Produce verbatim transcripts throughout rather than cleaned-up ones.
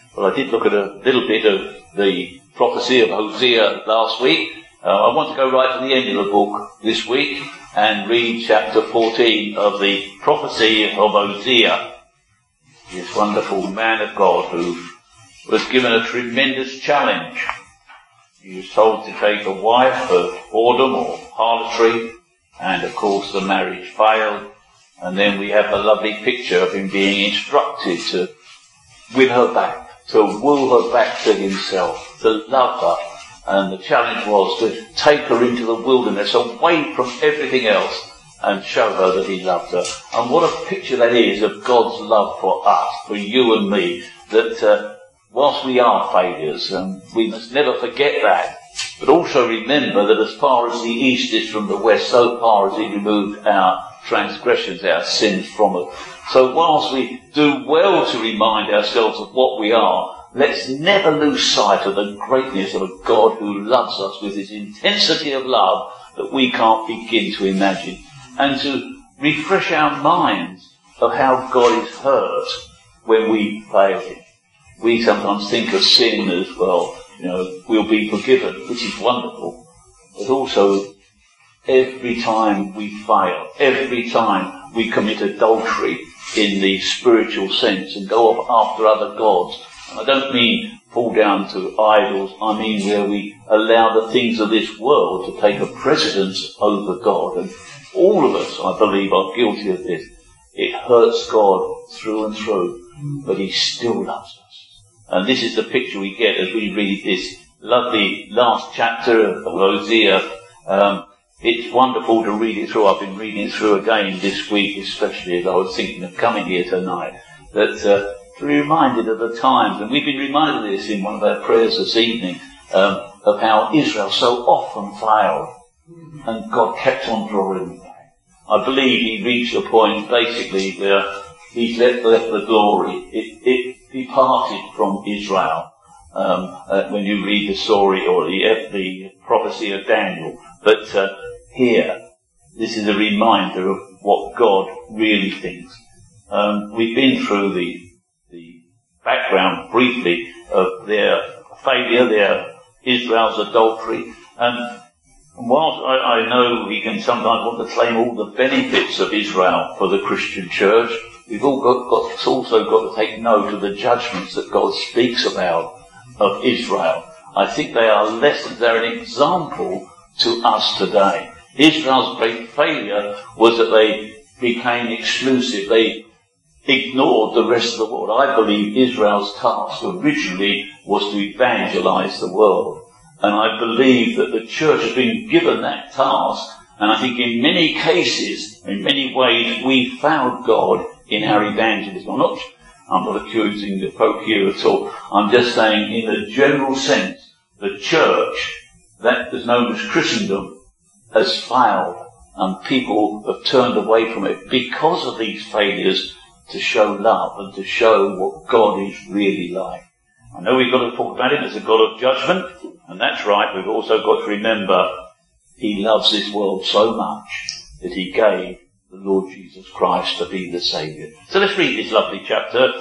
Well, I did look at a little bit of the prophecy of Hosea last week. Uh, I want to go right to the end of the book this week and read chapter fourteen of the prophecy of Hosea, this wonderful man of God who was given a tremendous challenge. He was told to take a wife of whoredom or harlotry, and of course the marriage failed. And then we have a lovely picture of him being instructed to win her back, to woo her back to himself, to love her. And the challenge was to take her into the wilderness, away from everything else, and show her that he loved her. And what a picture that is of God's love for us, for you and me, that uh, whilst we are failures, and we must never forget that, but also remember that as far as the east is from the west, so far as he removed our transgressions, our sins from us. So whilst we do well to remind ourselves of what we are, let's never lose sight of the greatness of a God who loves us with his intensity of love that we can't begin to imagine, and to refresh our minds of how God is hurt when we fail him. We sometimes think of sin as, well, you know, we'll be forgiven, which is wonderful, but also every time we fail, every time we commit adultery in the spiritual sense and go off after other gods, I don't mean fall down to idols, I mean where we allow the things of this world to take a precedence over God. And all of us, I believe, are guilty of this. It hurts God through and through, but he still loves us. And this is the picture we get as we read this lovely last chapter of Hosea. Um, it's wonderful to read it through. I've been reading it through again this week, especially as I was thinking of coming here tonight, that uh, to be reminded of the times, and we've been reminded of this in one of our prayers this evening, um, of how Israel so often failed, and God kept on drawing them back. I believe he reached a point, basically, where he left, left the glory. It, it departed from Israel, um, uh, when you read the story or the, the prophecy of Daniel. But uh, here, this is a reminder of what God really thinks. Um, we've been through the the background briefly of their failure, their Israel's adultery, and whilst I, I know we can sometimes want to claim all the benefits of Israel for the Christian church, we've all got, got also got to take note of the judgments that God speaks about of Israel. I think they are lessons, they're an example to us today. Israel's great failure was that they became exclusive. They ignored the rest of the world. I believe Israel's task originally was to evangelize the world. And I believe that the church has been given that task. And I think in many cases, in many ways, we failed God in our evangelism. I'm not, I'm not accusing the Pope here at all. I'm just saying in a general sense, the church, that is known as Christendom, has failed. And people have turned away from it because of these failures to show love and to show what God is really like. I know we've got to talk about him as a God of judgment, and that's right. We've also got to remember he loves this world so much that he gave the Lord Jesus Christ to be the Saviour. So let's read this lovely chapter,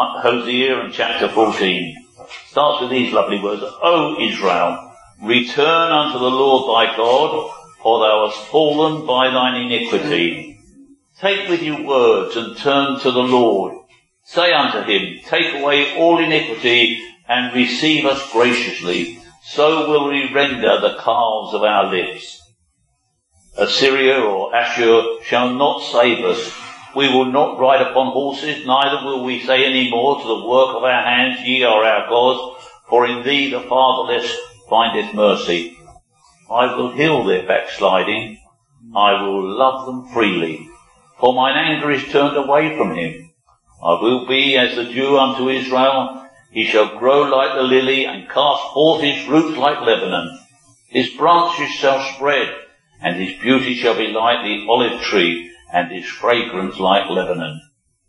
Hosea and chapter fourteen. Starts with these lovely words. O Israel, return unto the Lord thy God, for thou hast fallen by thine iniquity. Take with you words and turn to the Lord. Say unto him, take away all iniquity and receive us graciously. So will we render the calves of our lips. Assyria or Ashur shall not save us. We will not ride upon horses, neither will we say any more to the work of our hands, ye are our gods, for in thee the fatherless findeth mercy. I will heal their backsliding. I will love them freely. For mine anger is turned away from him. I will be as the dew unto Israel. He shall grow like the lily, and cast forth his roots like Lebanon. His branches shall spread, and his beauty shall be like the olive tree, and his fragrance like Lebanon.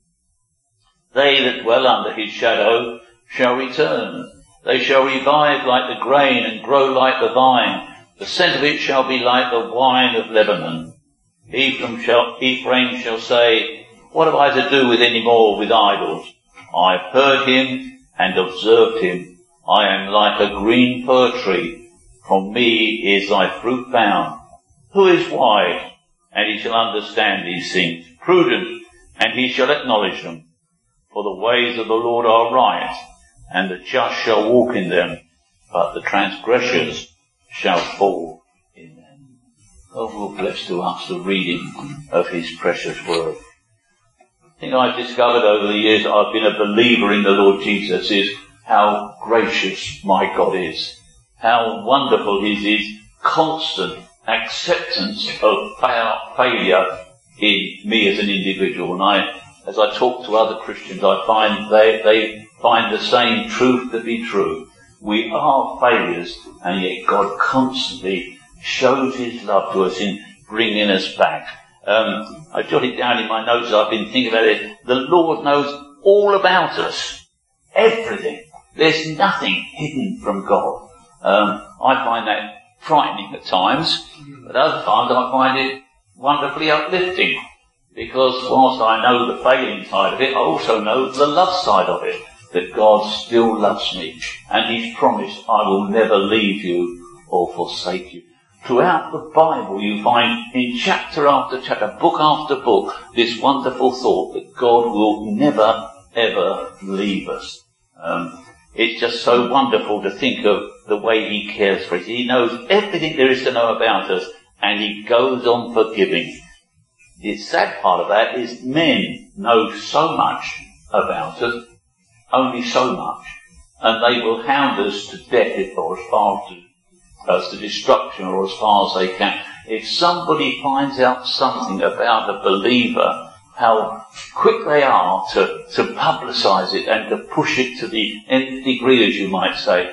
They that dwell under his shadow shall return. They shall revive like the grain, and grow like the vine. The scent of it shall be like the wine of Lebanon. Ephraim shall, Ephraim shall say, what have I to do with any more with idols? I have heard him, and observed him. I am like a green fir tree. From me is thy fruit found. Who is wise? And he shall understand these things. Prudent, and he shall acknowledge them. For the ways of the Lord are right, and the just shall walk in them, but the transgressors shall fall in them. God will bless to us the reading of his precious word. The thing I've discovered over the years that I've been a believer in the Lord Jesus is how gracious my God is. How wonderful is his constant acceptance of fail, failure in me as an individual. And I, as I talk to other Christians, I find they, they find the same truth to be true. We are failures, and yet God constantly shows his love to us in bringing us back. Um, I jotted down in my notes, I've been thinking about it, the Lord knows all about us. Everything. There's nothing hidden from God. Um, I find that frightening at times, but other times I find it wonderfully uplifting, because whilst I know the failing side of it, I also know the love side of it, that God still loves me, and he's promised, I will never leave you or forsake you. Throughout the Bible you find in chapter after chapter, book after book, this wonderful thought that God will never ever leave us. Um, it's just so wonderful to think of the way he cares for us. He knows everything there is to know about us, and he goes on forgiving. The sad part of that is men know so much about us, only so much, and they will hound us to death or as far as as to destruction or as far as they can. If somebody finds out something about a believer, how quick they are to, to publicise it and to push it to the nth degree, as you might say.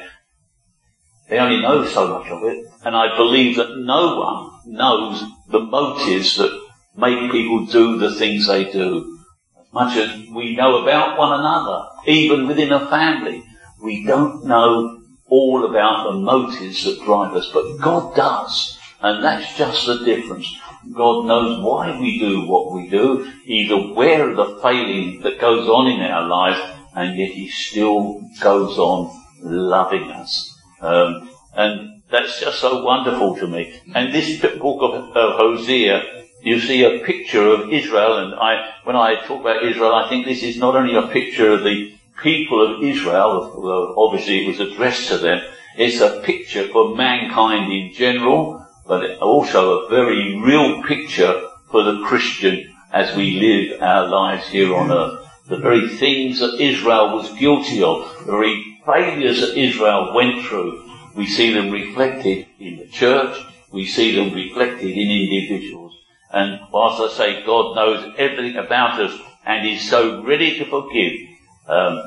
They only know so much of it, and I believe that no one knows the motives that make people do the things they do. As much as we know about one another, even within a family, we don't know all about the motives that drive us, but God does, and that's just the difference. God knows why we do what we do. He's aware of the failing that goes on in our lives, and yet he still goes on loving us. Um, and that's just so wonderful to me. And this book of, of Hosea, you see a picture of Israel, and I, when I talk about Israel, I think this is not only a picture of the people of Israel, although obviously it was addressed to them, it's a picture for mankind in general, but also a very real picture for the Christian as we live our lives here on earth. The very things that Israel was guilty of, the very failures that Israel went through, we see them reflected in the church, we see them reflected in individuals. And whilst I say God knows everything about us and is so ready to forgive, Um,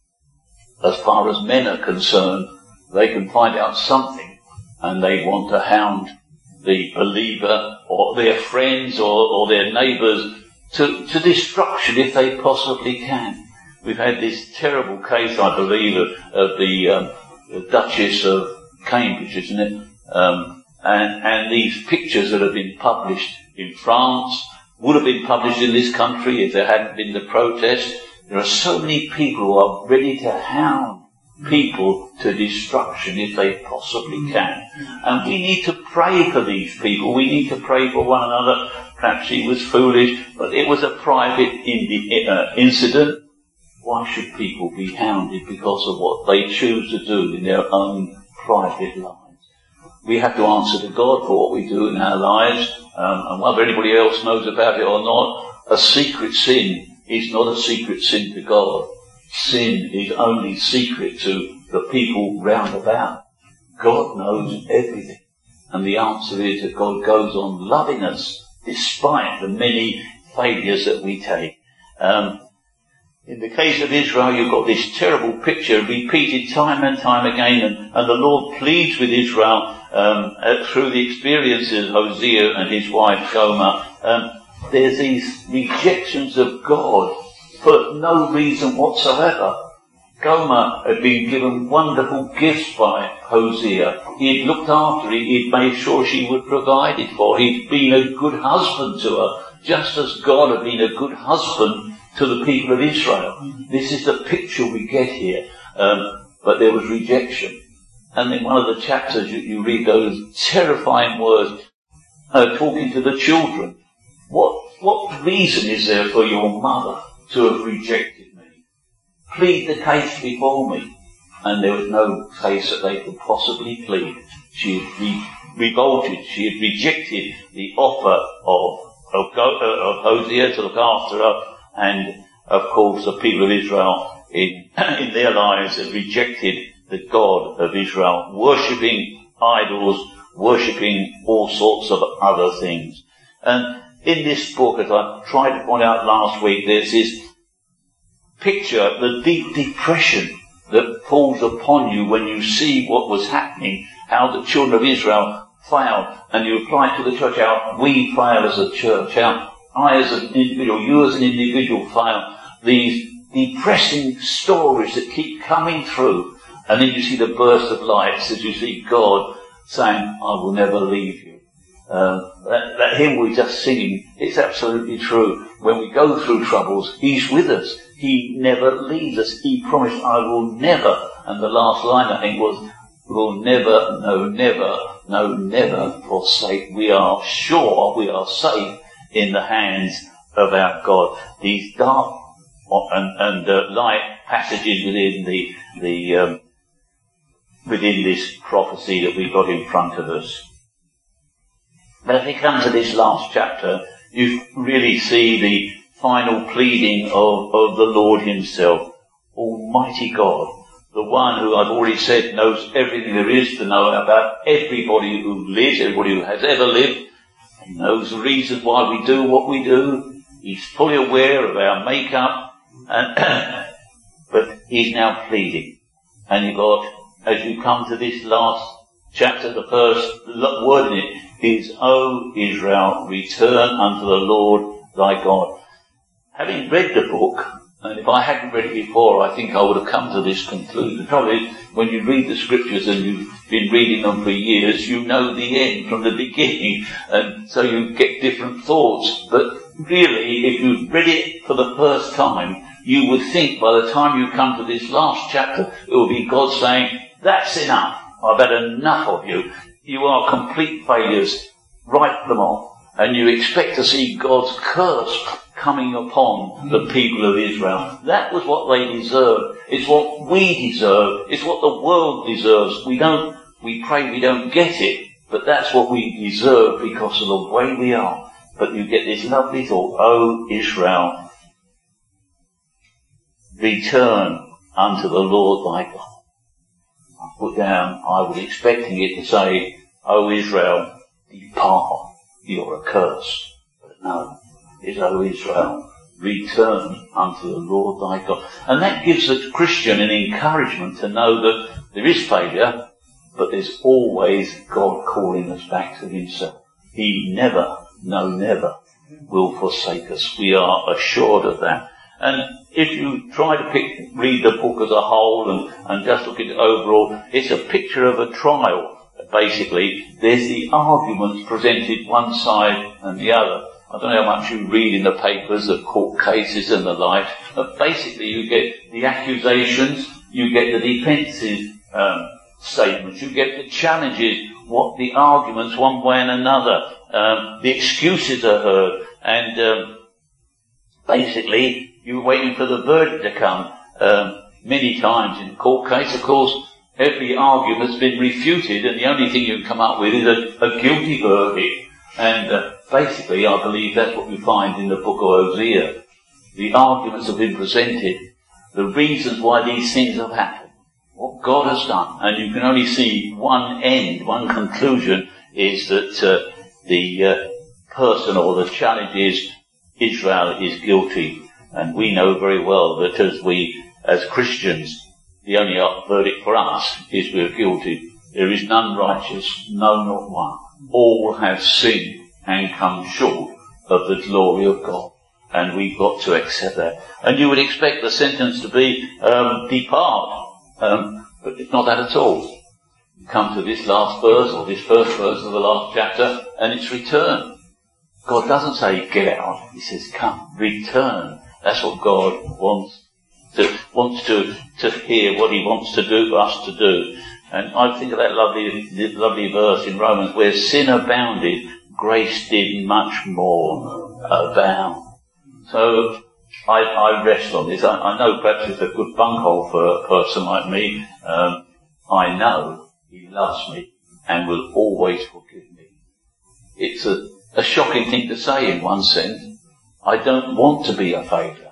as far as men are concerned, they can find out something and they want to hound the believer or their friends or, or their neighbours to, to destruction if they possibly can. We've had this terrible case, I believe, of, of the, um, the Duchess of Cambridge, isn't it? Um, and, and these pictures that have been published in France would have been published in this country if there hadn't been the protest. There are so many people who are ready to hound people to destruction if they possibly can. And we need to pray for these people. We need to pray for one another. Perhaps she was foolish, but it was a private in- uh, incident. Why should people be hounded because of what they choose to do in their own private lives? We have to answer to God for what we do in our lives, um, and whether anybody else knows about it or not. A secret sin is not a secret sin to God. Sin is only secret to the people round about. God knows everything. And the answer is that God goes on loving us despite the many failures that we take. Um, in the case of Israel, you've got this terrible picture repeated time and time again, and, and the Lord pleads with Israel um, uh, through the experiences of Hosea and his wife Gomer. Um, There's these rejections of God for no reason whatsoever. Gomer had been given wonderful gifts by Hosea. He had looked after her. He'd made sure she was provided for. He'd been a good husband to her, just as God had been a good husband to the people of Israel. This is the picture we get here. Um, but there was rejection. And in one of the chapters you, you read those terrifying words, uh, talking to the children. What, what reason is there for your mother to have rejected me? Plead the case before me. And there was no case that they could possibly plead. She had re- revolted, she had rejected the offer of, of, Go- of Hosea to look after her, and of course the people of Israel in, in their lives had rejected the God of Israel, worshipping idols, worshipping all sorts of other things. And in this book, as I tried to point out last week, there's this picture, the deep depression that falls upon you when you see what was happening, how the children of Israel failed, and you apply it to the church, how we fail as a church, how I as an individual, you as an individual fail. These depressing stories that keep coming through, and then you see the burst of light as you see God saying, I will never leave you. Uh, that, that hymn we were just singing, it's absolutely true. When we go through troubles, He's with us. He never leaves us. He promised, I will never, and the last line I think was, will never, no never, no never forsake. We are sure we are safe in the hands of our God. These dark and, and uh, light passages within the, the um, within this prophecy that we've got in front of us. But if we come to this last chapter, you really see the final pleading of, of the Lord Himself, Almighty God, the one who I've already said knows everything there is to know about everybody who lives, everybody who has ever lived. He knows the reasons why we do what we do. He's fully aware of our makeup, and but He's now pleading. And you've got, as you come to this last chapter, the first word in it is, O Israel, return unto the Lord thy God. Having read the book, and if I hadn't read it before, I think I would have come to this conclusion. The trouble is, when you read the scriptures and you've been reading them for years, you know the end from the beginning, and so you get different thoughts. But really, if you read it for the first time, you would think by the time you come to this last chapter, it will be God saying, that's enough. I've had enough of you. You are complete failures. Write them off. And you expect to see God's curse coming upon the people of Israel. That was what they deserved. It's what we deserve. It's what the world deserves. We don't, we pray we don't get it, but that's what we deserve because of the way we are. But you get this lovely thought, O Israel, return unto the Lord thy God. I put down, I was expecting it to say, O Israel, depart, you're accursed. But no, it's O Israel, return unto the Lord thy God. And that gives the Christian an encouragement to know that there is failure, but there's always God calling us back to Himself. He never, no never, will forsake us. We are assured of that. And if you try to pick, read the book as a whole and, and just look at it overall, it's a picture of a trial. Basically, there's the arguments presented one side and the other. I don't know how much you read in the papers, the court cases and the like, but basically you get the accusations, you get the defensive um, statements, you get the challenges, what the arguments one way and another, um, the excuses are heard, and um, basically you're waiting for the verdict to come. Um, many times in a court case, of course, every argument's been refuted, and the only thing you can come up with is a, a guilty verdict. And uh, basically, I believe that's what we find in the book of Hosea. The arguments have been presented, the reasons why these things have happened, what God has done, and you can only see one end, one conclusion, is that uh, the uh, person or the challenge is Israel is guilty. And we know very well that as we, as Christians, the only verdict for us is we're guilty. There is none righteous, no, not one. All have sinned and come short of the glory of God. And we've got to accept that. And you would expect the sentence to be, um, depart. Um, but it's not that at all. You come to this last verse, or this first verse of the last chapter, and it's return. God doesn't say get out. He says come, return. That's what God wants to wants to, to hear what he wants to do, us to do. And I think of that lovely, lovely verse in Romans where sin abounded, grace did much more abound. So I, I rest on this. I, I know perhaps it's a good bunghole for a person like me. Um, I know he loves me and will always forgive me. It's a, a shocking thing to say in one sense. I don't want to be a failure,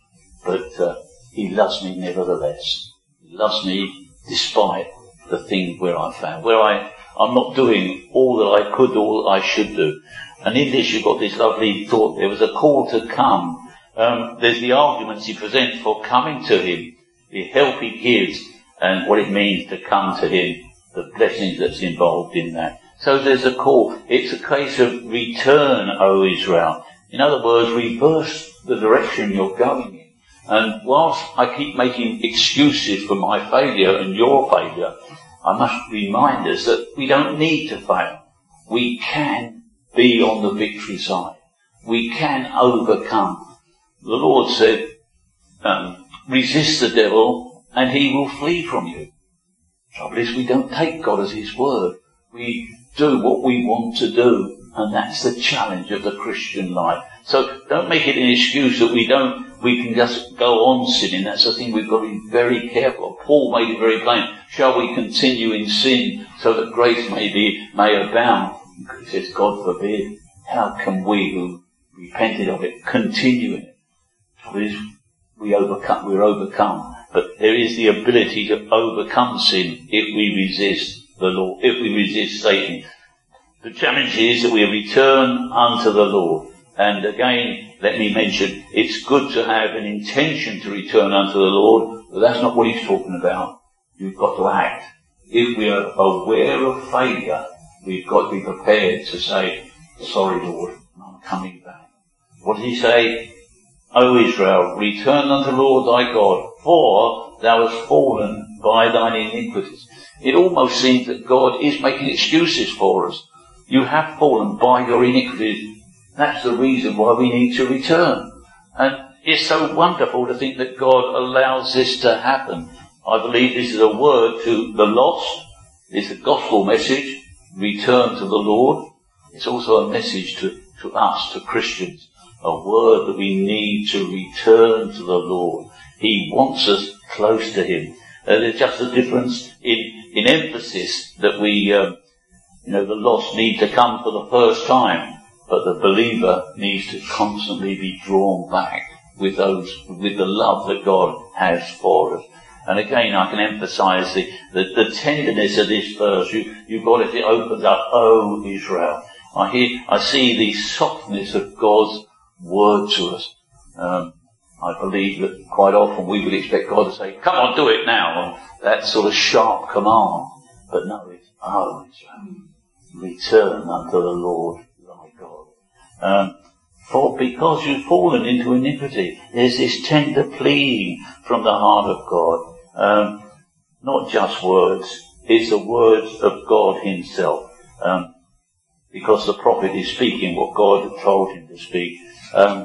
but uh, he loves me nevertheless. He loves me despite the thing where I found, where I, I'm not doing all that I could, all that I should do. And in this you've got this lovely thought. There was a call to come. Um, there's the arguments he presents for coming to him, the help he gives, and what it means to come to him, the blessings that's involved in that. So there's a call. It's a case of return, O Israel. In other words, reverse the direction you're going in. And whilst I keep making excuses for my failure and your failure, I must remind us that we don't need to fail. We can be on the victory side. We can overcome. The Lord said, um, resist the devil and he will flee from you. The trouble is we don't take God as his word. We do what we want to do, and that's the challenge of the Christian life. So don't make it an excuse that we don't, we can just go on sinning. That's the thing we've got to be very careful. Paul made it very plain. Shall we continue in sin so that grace may be, may abound? He says, God forbid. How can we who repented of it continue in it? It is, we overcome, we're overcome. But there is the ability to overcome sin if we resist the Lord, if we resist Satan. The challenge is that we return unto the Lord. And again, let me mention, it's good to have an intention to return unto the Lord, but that's not what he's talking about. You've got to act. If we are aware of failure, we've got to be prepared to say, sorry Lord, I'm coming back. What does he say? O Israel, return unto the Lord thy God, for thou hast fallen by thine iniquities. It almost seems that God is making excuses for us. You have fallen by your iniquities. That's the reason why we need to return. And it's so wonderful to think that God allows this to happen. I believe this is a word to the lost. It's a gospel message. Return to the Lord. It's also a message to, to us, to Christians. A word that we need to return to the Lord. He wants us close to him. Uh, there's just a difference in, in emphasis that we, um, you know, the lost need to come for the first time. But the believer needs to constantly be drawn back with those, with the love that God has for us. And again, I can emphasize the, the, the tenderness of this verse. You, you've got it, it opens up, O Israel. I hear, I see the softness of God's word to us. Um, I believe that quite often we would expect God to say, come on, do it now. That sort of sharp command. But no, it's, O Israel, return unto the Lord. Um, for because you've fallen into iniquity, there's this tender pleading from the heart of God. Um, not just words, it's the words of God himself. Um, because the prophet is speaking what God had told him to speak. Um,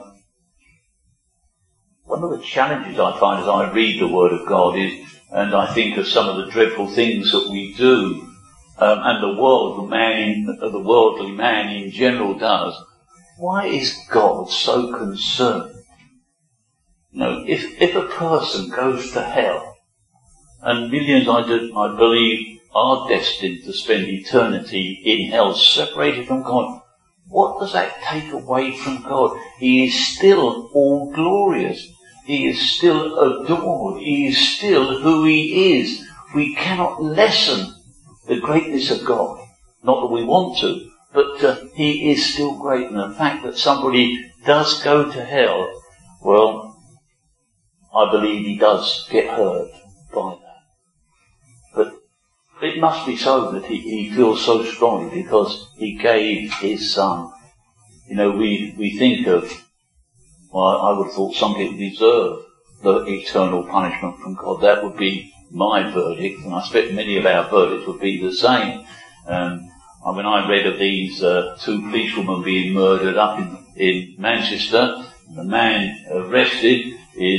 one of the challenges I find as I read the word of God is, and I think of some of the dreadful things that we do, um, and the world, the man, the worldly man in general does. Why is God so concerned? You know, if, if a person goes to hell, and millions I, do, I believe are destined to spend eternity in hell, separated from God, what does that take away from God? He is still all glorious. He is still adored. He is still who he is. We cannot lessen the greatness of God. Not that we want to. But uh, he is still great, and the fact that somebody does go to hell, well, I believe he does get hurt by that. But it must be so that he, he feels so strongly because he gave his son. You know, we, we think of, well, I would have thought some people deserve the eternal punishment from God. That would be my verdict, and I expect many of our verdicts would be the same. Um, When I read of these uh, two policewomen being murdered up in, in Manchester, the man arrested is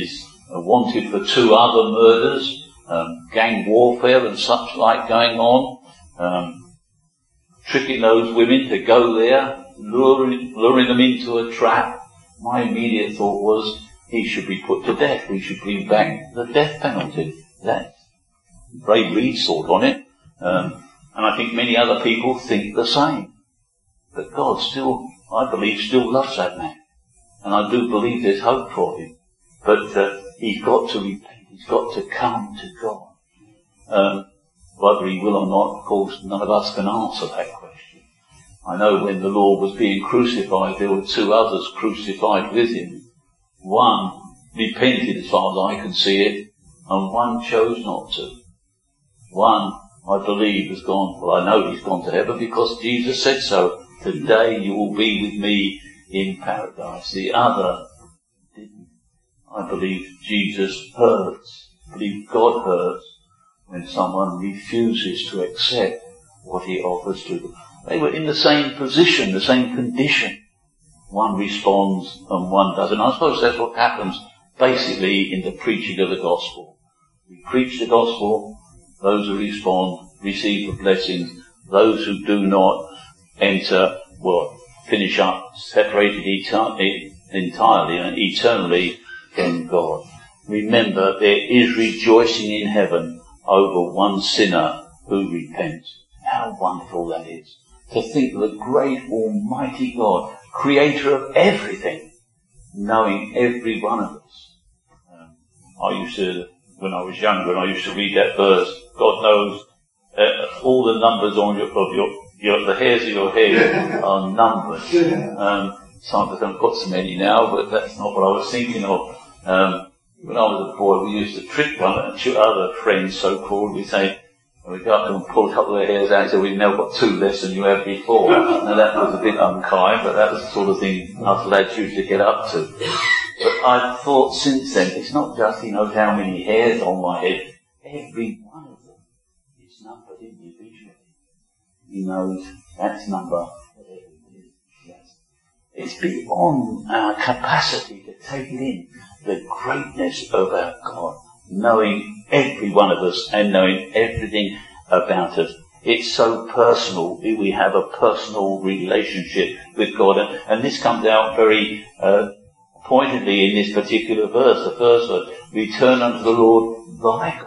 uh, wanted for two other murders, um, gang warfare and such like going on, um, tricking those women to go there, luring, luring them into a trap. My immediate thought was, he should be put to death. We should bring back the death penalty. That's Ray Reed's thought on it. Um, and I think many other people think the same. But God still, I believe, still loves that man. And I do believe there's hope for him. But uh, he's got to repent. He's got to come to God. Um, whether he will or not, of course, none of us can answer that question. I know when the Lord was being crucified, there were two others crucified with him. One repented, as far as I can see it, and one chose not to. One, I believe, has gone, well, I know he's gone to heaven because Jesus said so. Today you will be with me in paradise. The other didn't. I believe Jesus hurts. I believe God hurts when someone refuses to accept what he offers to them. They were in the same position, the same condition. One responds and one doesn't. I suppose that's what happens basically in the preaching of the gospel. We preach the gospel, those who respond receive the blessings, those who do not enter, well, finish up separated eti- entirely and eternally from God. Remember, there is rejoicing in heaven over one sinner who repents. How wonderful that is. To think the great almighty God, creator of everything, knowing every one of us. Um, I used to, when I was younger, and I used to read that verse, God knows uh, all the numbers on your, of your, your, the hairs of your head are numbered. Um, sometimes I haven't got so many now, but that's not what I was thinking of. Um, when I was a boy, we used to trick one and two other friends, so-called. We'd say, we go up to them and pull a couple of their hairs out and say, we've now got two less than you had before. Now that was a bit unkind, but that was the sort of thing us lads used to get up to. But I've thought since then, it's not just he knows how many hairs on my head. Every one of them is numbered individually. He knows that's number, whatever it is. Yes. It's beyond our capacity to take it in, the greatness of our God, knowing every one of us and knowing everything about us. It's so personal. We have a personal relationship with God. And, and this comes out very uh, pointedly in this particular verse, the first verse. Return unto the Lord thy God.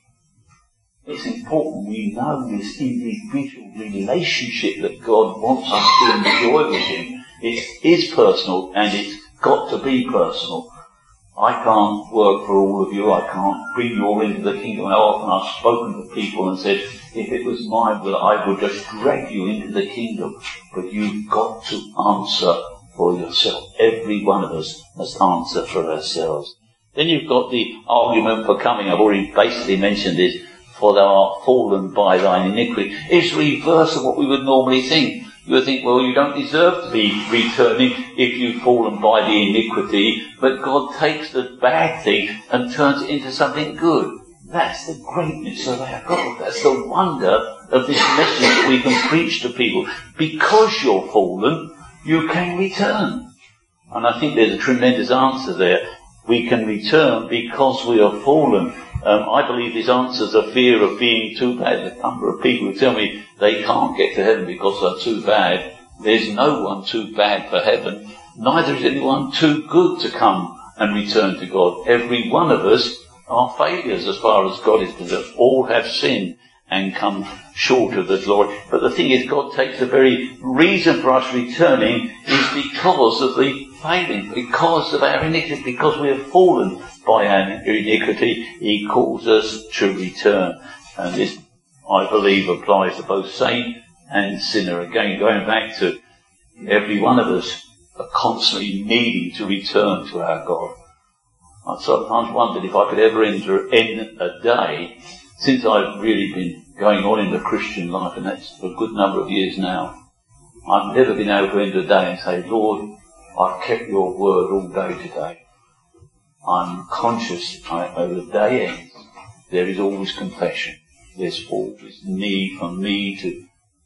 It's important we know this individual relationship that God wants us to enjoy with him. It is personal and it's got to be personal. I can't work for all of you. I can't bring you all into the kingdom. How often I've spoken to people and said, if it was my will, I would just drag you into the kingdom. But you've got to answer for yourself. Every one of us must answer for ourselves. Then you've got the argument for coming. I've already basically mentioned this. For thou art fallen by thine iniquity. It's the reverse of what we would normally think. You would think, well, you don't deserve to be returning if you've fallen by the iniquity, but God takes the bad thing and turns it into something good. That's the greatness of our God. That's the wonder of this message that we can preach to people. Because you're fallen, you can return. And I think there's a tremendous answer there. We can return because we are fallen. Um, I believe this answers a fear of being too bad. A number of people who tell me they can't get to heaven because they're too bad. There's no one too bad for heaven. Neither is anyone too good to come and return to God. Every one of us are failures as far as God is concerned. All have sinned and come short of the glory. But the thing is, God takes the very reason for us returning is because of the failing, because of our iniquity, because we have fallen by our iniquity. He calls us to return. And this, I believe, applies to both saint and sinner. Again, going back to every one of us are constantly needing to return to our God. I sometimes wondered if I could ever enter in a day, since I've really been going on in the Christian life, and that's for a good number of years now, I've never been able to end a day and say, Lord, I've kept your word all day today. I'm conscious I, as the day ends, there is always confession. There's always need for me to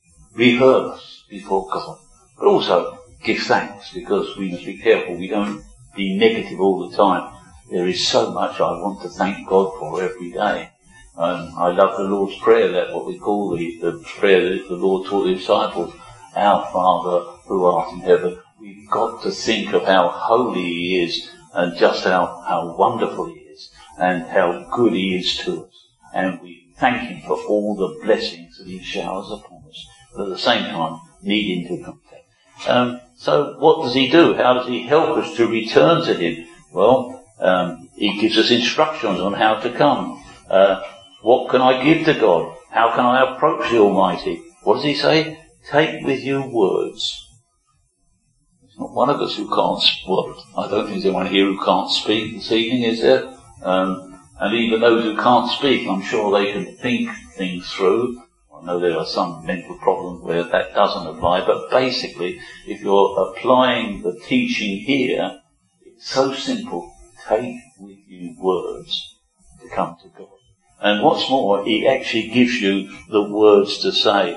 rehearse before God, but also give thanks, because we must be careful we don't be negative all the time. there is so much I want to thank God for every day. Um, I love the Lord's Prayer, that what we call the, the prayer that the Lord taught the disciples, our Father who art in heaven. We've got to think of how holy He is, and just how, how wonderful He is, and how good He is to us. And we thank Him for all the blessings that He showers upon us, but at the same time needing to confess. Um, so what does He do? How does He help us to return to Him? Well, um, He gives us instructions on how to come. Uh, what can I give to God? How can I approach the Almighty? What does He say? Take with you words. There's not one of us who can't, well, I don't think there's anyone here who can't speak this evening, is there? Um, and even those who can't speak, I'm sure they can think things through. I know there are some mental problems where that doesn't apply, but basically, if you're applying the teaching here, it's so simple. Take with you words to come to God. And what's more, He actually gives you the words to say.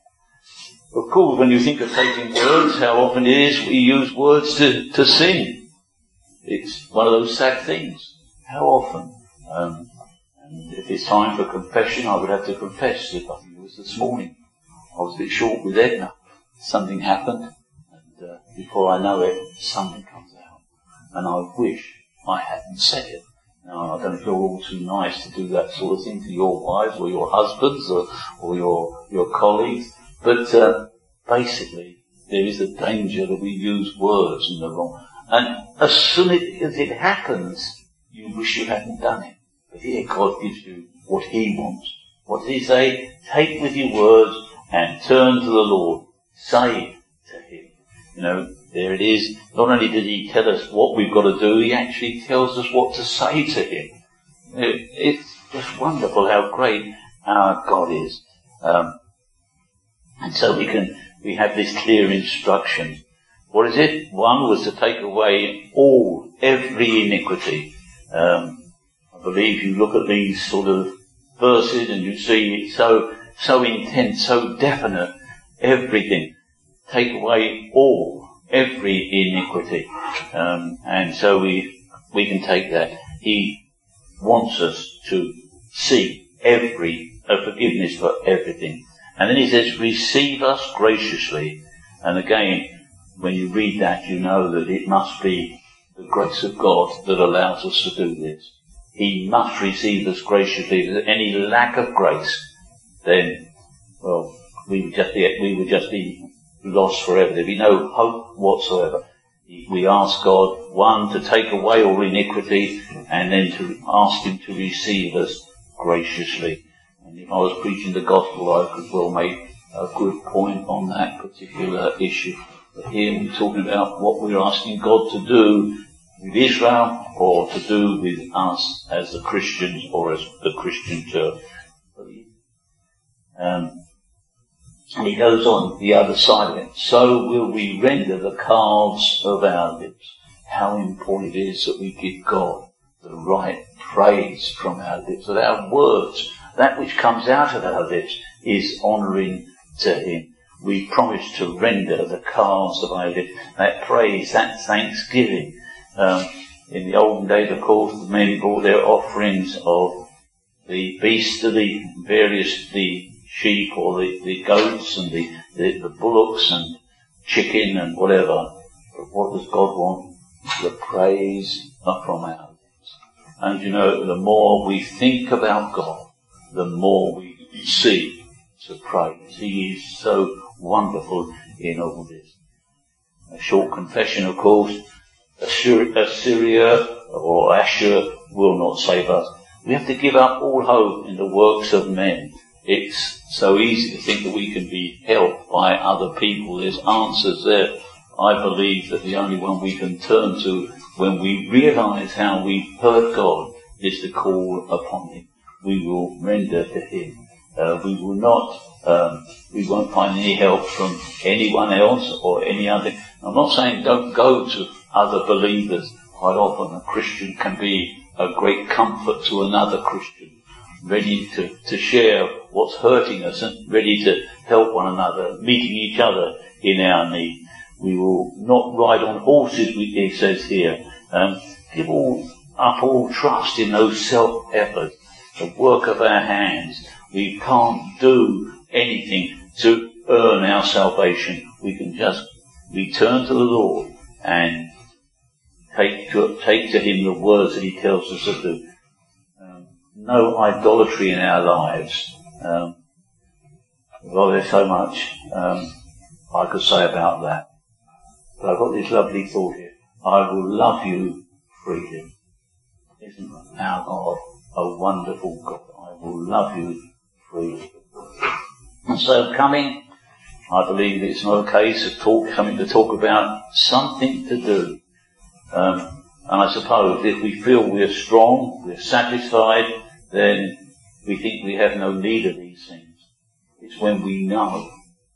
Of course, when you think of taking words, how often it is we use words to, to sing. It's one of those sad things. How often? Um, and if it's time for confession, I would have to confess. If I think it was this morning, I was a bit short with Edna. Something happened, and uh, before I know it, something comes out. And I wish I hadn't said it. Now, I don't know if you're all too nice to do that sort of thing to your wives or your husbands or, or your, your colleagues. But uh, basically, there is a danger that we use words in the wrong. And as soon as it happens, you wish you hadn't done it. But here God gives you what He wants. What does He say? Take with you words and turn to the Lord. Say to Him. You know, there it is. Not only did He tell us what we've got to do, He actually tells us what to say to Him. It, it's just wonderful how great our God is. Um, And so we can, we have this clear instruction. What is it? One was to take away all, every iniquity. Um, I believe you look at these sort of verses and you see it's so, so intense, so definite. Everything. Take away all, every iniquity. Um, and so we, we can take that. He wants us to seek every, uh, forgiveness for everything. And then He says, receive us graciously. And again, when you read that, you know that it must be the grace of God that allows us to do this. He must receive us graciously. If there's any lack of grace, then, well, we would just be, we would just be lost forever. There'd be no hope whatsoever. We ask God, one, to take away all iniquity, and then to ask Him to receive us graciously. And if I was preaching the gospel, I could well make a good point on that particular issue. But here we're talking about what we're asking God to do with Israel, or to do with us as the Christians, or as the Christian church. Um, and He goes on the other side of it. So will we render the calves of our lips. How important it is that we give God the right praise from our lips, that our words, that which comes out of our lips, is honouring to Him. We promise to render the calves of our lips, that praise, that thanksgiving. Um, in the olden days, of course, the men brought their offerings of the beasts of the various, the sheep or the, the goats and the, the, the bullocks and chicken and whatever. But what does God want? The praise from our lips. And you know, the more we think about God, the more we see to praise. He is so wonderful in all this. A short confession, of course. Assyria or Ashur will not save us. We have to give up all hope in the works of men. It's so easy to think that we can be helped by other people. There's answers there. I believe that the only one we can turn to when we realise how we've hurt God is to call upon Him. We will render to Him. Uh, we will not, um, we won't find any help from anyone else or any other. I'm not saying don't go to other believers. Quite often a Christian can be a great comfort to another Christian, ready to, to share what's hurting us and ready to help one another, meeting each other in our need. We will not ride on horses, it says here. Um, give all up all trust in those self-efforts, the work of our hands. We can't do anything to earn our salvation. We can just return to the Lord and take to, take to Him the words that He tells us to do. Um, no idolatry in our lives. Um, well, there's so much um, I could say about that. But I've got this lovely thought here. I will love you freely. Isn't our God a wonderful God? I will love you freely. And so coming, I believe it's not a case of talk, something to talk about, something to do. Um, and I suppose if we feel we're strong, we're satisfied, then we think we have no need of these things. It's when we know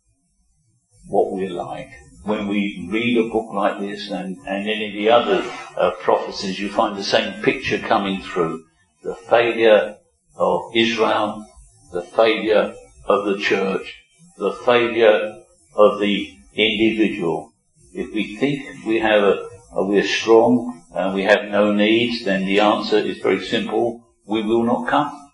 what we're like. When we read a book like this and, and any of the other uh, prophecies, you find the same picture coming through. The failure of Israel, the failure of the church, the failure of the individual. If we think we have a, a we're strong and we have no needs, then the answer is very simple. We will not come.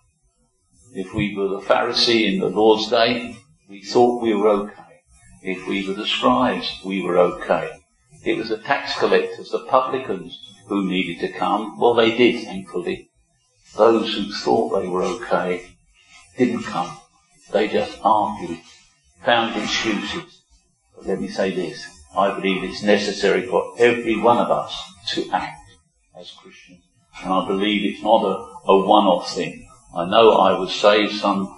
If we were the Pharisee in the Lord's day, we thought we were okay. If we were the scribes, we were okay. It was the tax collectors, the publicans, who needed to come. Well, they did, thankfully. Those who thought they were okay didn't come. They just argued, found excuses. But let me say this. I believe it's necessary for every one of us to act as Christians. And I believe it's not a, a one-off thing. I know I was saved some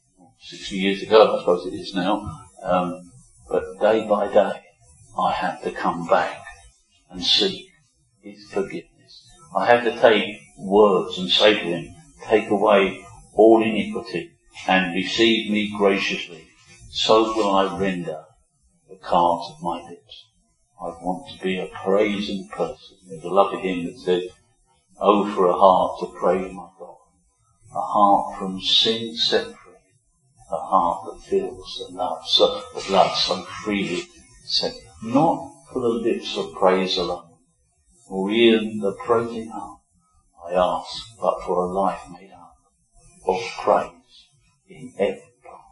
sixty years ago, I suppose it is now. Um, But day by day, I have to come back and seek His forgiveness. I have to take words and say to Him, take away all iniquity and receive me graciously. So will I render the calves of my lips. I want to be a praising person. There's a lovely hymn that says, oh, for a heart to praise my God, a heart from sin set free. A heart that feels the love, so, the blood so freely sent, not for the lips of praise alone, or even the praising heart, I ask, but for a life made up of praise in every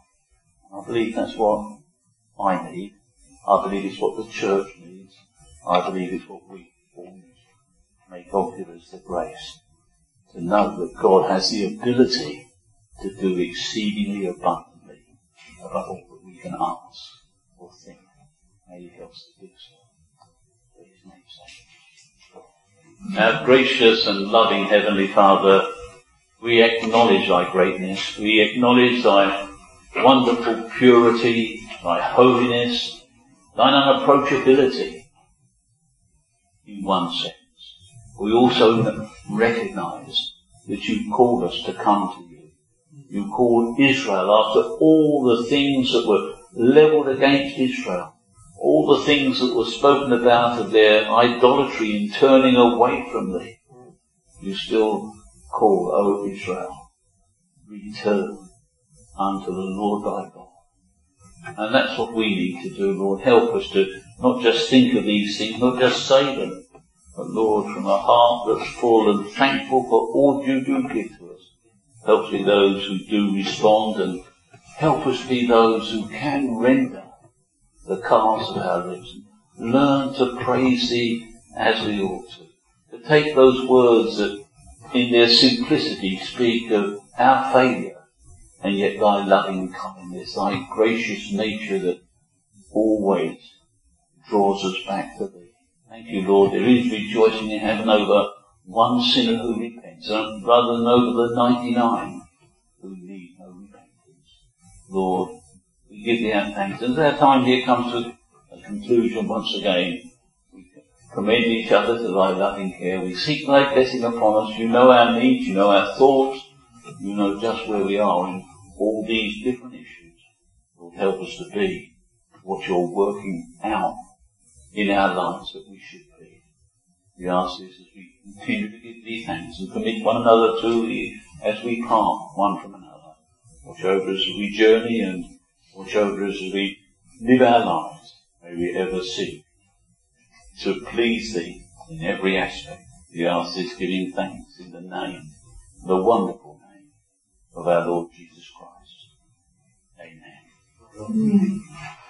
part. I believe that's what I need. I believe it's what the church needs. I believe it's what we all need. May God give us the grace to know that God has the ability to do exceedingly abundantly above all that we can ask or think. May He help us to do so. For His name's sake. Our gracious and loving Heavenly Father, we acknowledge Thy greatness. We acknowledge Thy wonderful purity, Thy holiness, Thine unapproachability. In one sense, we also recognise that You've called us to come to You. You called Israel after all the things that were levelled against Israel, all the things that were spoken about of their idolatry and turning away from Thee. You still call, O Israel, return unto the Lord thy God. And that's what we need to do, Lord. Help us to not just think of these things, not just say them, but Lord, from a heart that's full and thankful for all You do give to us. Help us be those who do respond, and help us be those who can render the calves of our lips. Learn to praise Thee as we ought to. To take those words that in their simplicity speak of our failure, and yet Thy loving kindness, Thy gracious nature that always draws us back to Thee. Thank You, Lord. There is rejoicing in heaven over one sinner who repents, rather than over the ninety-nine who need no repentance. Lord, we give Thee our thanks. As our time here comes to a conclusion once again, we commend each other to Thy loving care. We seek Thy blessing upon us. You know our needs, You know our thoughts, You know just where we are in all these different issues. Lord, help us to be what You're working out in our lives that we should be. We ask this as we continue to give Thee thanks and commit one another to Thee as we part one from another. Watch over us as we journey, and watch over us as we live our lives. May we ever seek to please Thee in every aspect. We ask this giving thanks in the name, the wonderful name of our Lord Jesus Christ. Amen. Amen.